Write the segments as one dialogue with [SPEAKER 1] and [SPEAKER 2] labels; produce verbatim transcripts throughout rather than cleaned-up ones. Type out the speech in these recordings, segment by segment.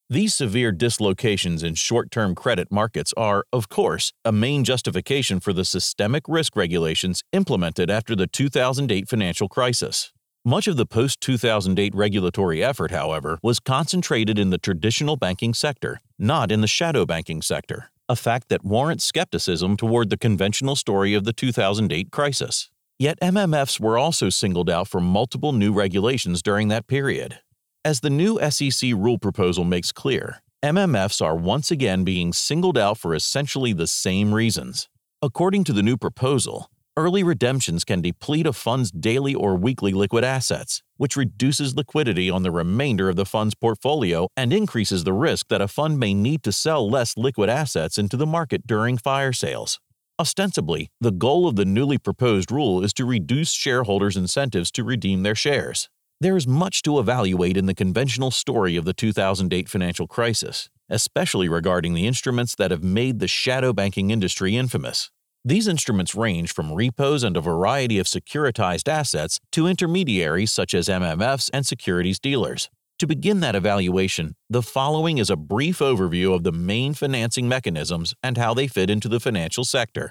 [SPEAKER 1] These severe dislocations in short-term credit markets are, of course, a main justification for the systemic risk regulations implemented after the two thousand eight financial crisis. Much of the post-two thousand eight regulatory effort, however, was concentrated in the traditional banking sector, not in the shadow banking sector, a fact that warrants skepticism toward the conventional story of the two thousand eight crisis. Yet M M Fs were also singled out for multiple new regulations during that period. As the new S E C rule proposal makes clear, M M Fs are once again being singled out for essentially the same reasons. According to the new proposal, early redemptions can deplete a fund's daily or weekly liquid assets, which reduces liquidity on the remainder of the fund's portfolio and increases the risk that a fund may need to sell less liquid assets into the market during fire sales. Ostensibly, the goal of the newly proposed rule is to reduce shareholders' incentives to redeem their shares. There is much to evaluate in the conventional story of the two thousand eight financial crisis, especially regarding the instruments that have made the shadow banking industry infamous. These instruments range from repos and a variety of securitized assets to intermediaries such as M M Fs and securities dealers. To begin that evaluation, the following is a brief overview of the main financing mechanisms and how they fit into the financial sector.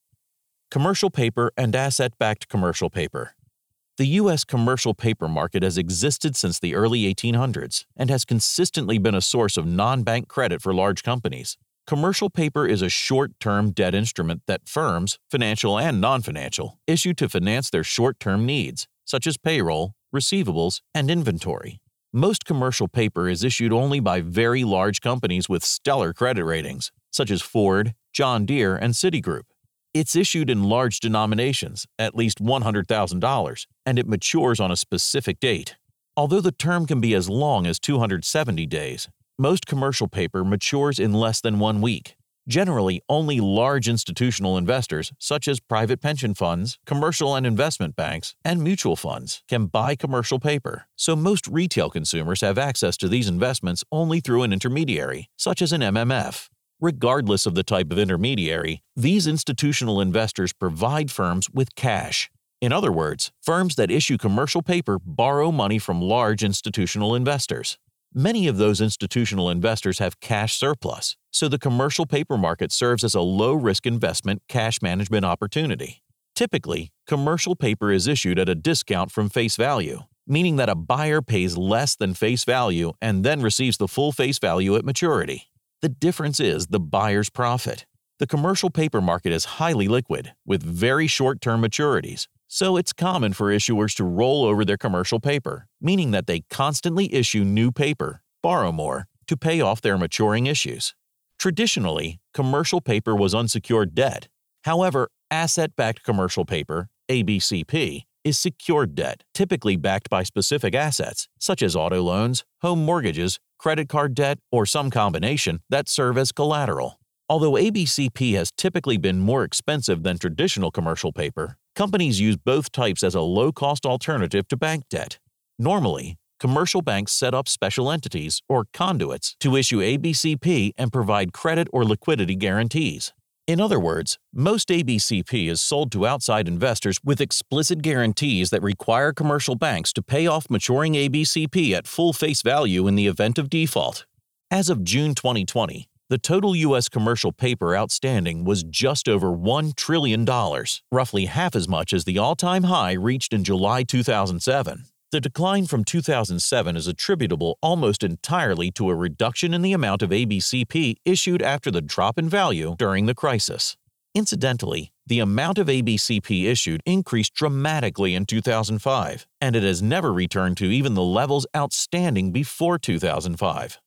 [SPEAKER 1] Commercial paper and asset-backed commercial paper. The U S commercial paper market has existed since the early eighteen hundreds and has consistently been a source of non-bank credit for large companies. Commercial paper is a short-term debt instrument that firms, financial and non-financial, issue to finance their short-term needs, such as payroll, receivables, and inventory. Most commercial paper is issued only by very large companies with stellar credit ratings, such as Ford, John Deere, and Citigroup. It's issued in large denominations, at least one hundred thousand dollars, and it matures on a specific date. Although the term can be as long as two hundred seventy days, most commercial paper matures in less than one week. Generally, only large institutional investors, such as private pension funds, commercial and investment banks, and mutual funds, can buy commercial paper, so most retail consumers have access to these investments only through an intermediary, such as an M M F. Regardless of the type of intermediary, these institutional investors provide firms with cash. In other words, firms that issue commercial paper borrow money from large institutional investors. Many of those institutional investors have cash surplus, so the commercial paper market serves as a low-risk investment cash management opportunity. Typically, commercial paper is issued at a discount from face value, meaning that a buyer pays less than face value and then receives the full face value at maturity. The difference is the buyer's profit. The commercial paper market is highly liquid, with very short-term maturities, so it's common for issuers to roll over their commercial paper, meaning that they constantly issue new paper, borrow more, to pay off their maturing issues. Traditionally, commercial paper was unsecured debt. However, asset-backed commercial paper, A B C P, is secured debt, typically backed by specific assets, such as auto loans, home mortgages, credit card debt, or some combination that serve as collateral. Although A B C P has typically been more expensive than traditional commercial paper, companies use both types as a low-cost alternative to bank debt. Normally, commercial banks set up special entities, or conduits, to issue A B C P and provide credit or liquidity guarantees. In other words, most A B C P is sold to outside investors with explicit guarantees that require commercial banks to pay off maturing A B C P at full face value in the event of default. As of June twenty twenty, the total U S commercial paper outstanding was just over one trillion dollars, roughly half as much as the all-time high reached in July two thousand seven. The decline from two thousand seven is attributable almost entirely to a reduction in the amount of A B C P issued after the drop in value during the crisis. Incidentally, the amount of A B C P issued increased dramatically in two thousand five, and it has never returned to even the levels outstanding before two thousand five.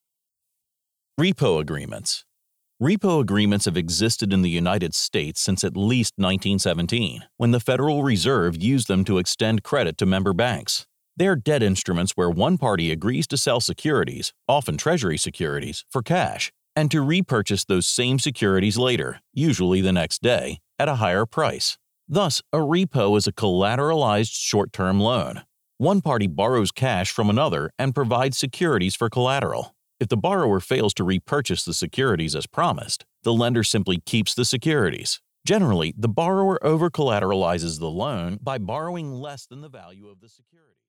[SPEAKER 1] Repo agreements. Repo agreements have existed in the United States since at least nineteen seventeen, when the Federal Reserve used them to extend credit to member banks. They are debt instruments where one party agrees to sell securities, often Treasury securities, for cash, and to repurchase those same securities later, usually the next day, at a higher price. Thus, a repo is a collateralized short-term loan. One party borrows cash from another and provides securities for collateral. If the borrower fails to repurchase the securities as promised, the lender simply keeps the securities. Generally, the borrower over-collateralizes the loan by borrowing less than the value of the security.